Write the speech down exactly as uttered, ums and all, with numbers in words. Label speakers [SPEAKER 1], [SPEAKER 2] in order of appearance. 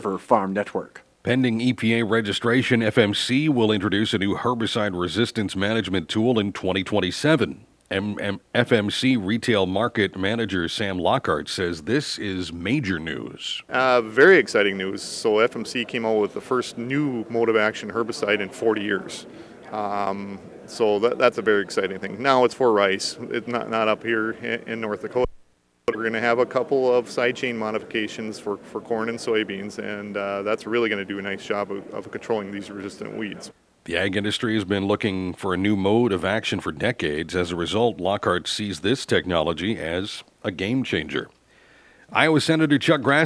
[SPEAKER 1] for Farm Network.
[SPEAKER 2] Pending E P A registration, F M C will introduce a new herbicide resistance management tool in twenty twenty-seven. M- M- F M C retail market manager Sam Lockhart says this is major news.
[SPEAKER 3] Uh, very exciting news. So F M C came out with the first new mode of action herbicide in forty years. Um, so that, that's a very exciting thing. Now it's for rice. It's not, not up here in, in North Dakota. We're going to have a couple of side chain modifications for, for corn and soybeans, and uh, that's really going to do a nice job of, of controlling these resistant weeds.
[SPEAKER 2] The ag industry has been looking for a new mode of action for decades. As a result, Lockhart sees this technology as a game changer. Iowa Senator Chuck Grassley